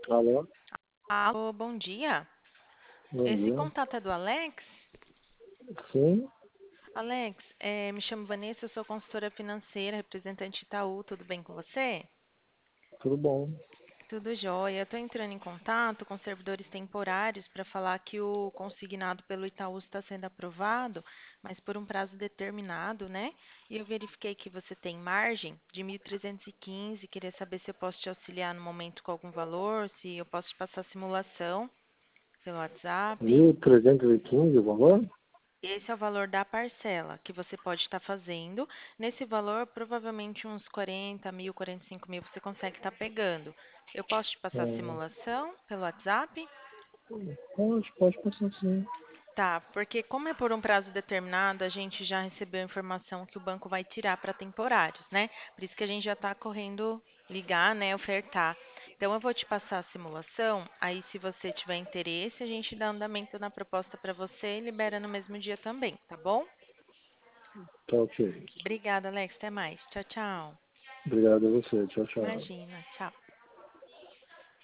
Alô? Alô, bom dia. Bom Esse dia. contato é do Alex? Sim, Alex, me chamo Vanessa, eu sou consultora financeira, representante Itaú, tudo bem com você? tudo bom. Tudo jóia. Eu estou entrando em contato com servidores temporários para falar que o consignado pelo Itaú está sendo aprovado, mas por um prazo determinado, né? E eu verifiquei que você tem margem de 1.315. Queria saber se eu posso te auxiliar no momento com algum valor, se eu posso te passar simulação pelo WhatsApp. 1.315 o valor? Esse é o valor da parcela que você pode estar fazendo. Nesse valor, provavelmente uns 40.000, 45.000 você consegue estar pegando. Eu posso te passar a É, simulação pelo WhatsApp? pode passar sim. Tá, porque como é por um prazo determinado, a gente já recebeu a informação que o banco vai tirar para temporários, né? Por isso que a gente já está correndo ligar, né, ofertar. Então eu vou te passar a simulação, aí se você tiver interesse, a gente dá andamento na proposta para você e libera no mesmo dia também, tá bom? Tá ok. Obrigada, Alex. Até mais. Tchau, tchau. Obrigado a você. Tchau, tchau. Imagina. Tchau.